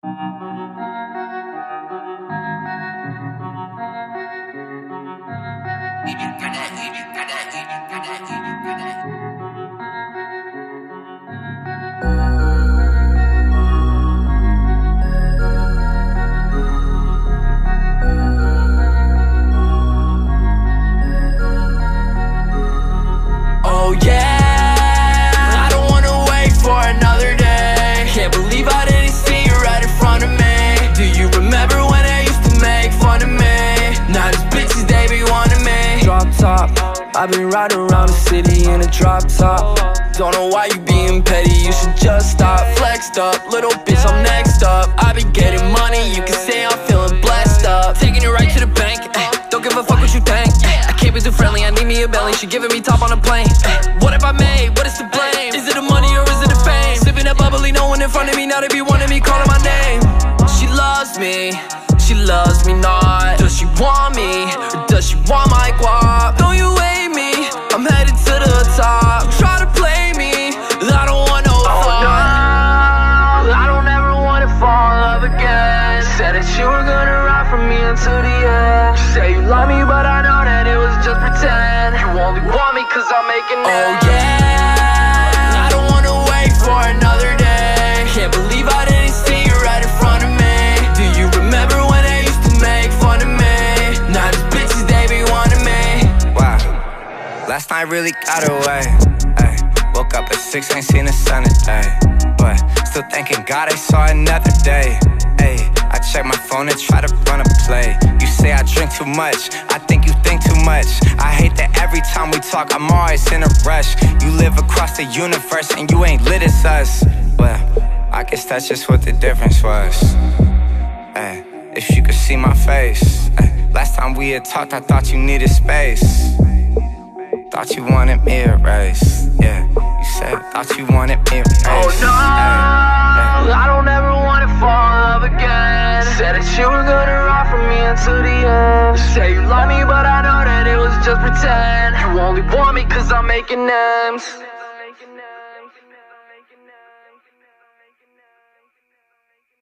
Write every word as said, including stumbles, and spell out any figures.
Oh yeah, I don't wanna wait for another day. Can't believe I didn't see you right in front of me. Do you remember when I used to make fun of me? Now these bitches, they be wanting me. Drop top, I've been riding around the city in a drop top. Don't know why you being petty, you should just stop. Flexed up, little bitch, I'm next up. I be getting money, you can say I'm feeling blessed up. Taking it right to the bank, eh. Don't give a fuck what you think, eh. I can't be too friendly, I need me a belly. She giving me top on a plane, eh. What have I made, what is to blame? Is it the money or is it the fame? Sipping that bubbly, no one in front of me, now they be wanting me, calling my name. She loves me, she loves me not. Does she want me, or does she want my guap? Don't you hate me, I'm headed to the top. Try to play me, I don't want no thought. Oh no, I don't ever wanna fall in love again. Said that you were gonna ride for me until the end. You say you love me, but I know that it was just pretend. You only want me cause I'm making it. Oh yeah, I don't wanna wait for another day. Can't believe I didn't see you right in front of me. Do you remember when they used to make fun of me? Now these bitches, they be wanting me. Wow, last night really got away. Ay, woke up at six, ain't seen the sun today. But still thanking God I saw another day. Ay, I check my phone and try to run a play. You say I drink too much, I think you think too much. I hate that every time we talk I'm always in a rush. You live across the universe and you ain't lit as us. Well, I guess that's just what the difference was. Ay, if you could see my face. Ay, last time we had talked I thought you needed space. Thought you wanted me erased. Yeah, you said thought you wanted me erased. Oh no, ay, ay. I don't ever wanna fall in love again. Said that you were gonna ride for me until the end. You say you love me, but I know that it was just pretend. You only want me cause I'm making names.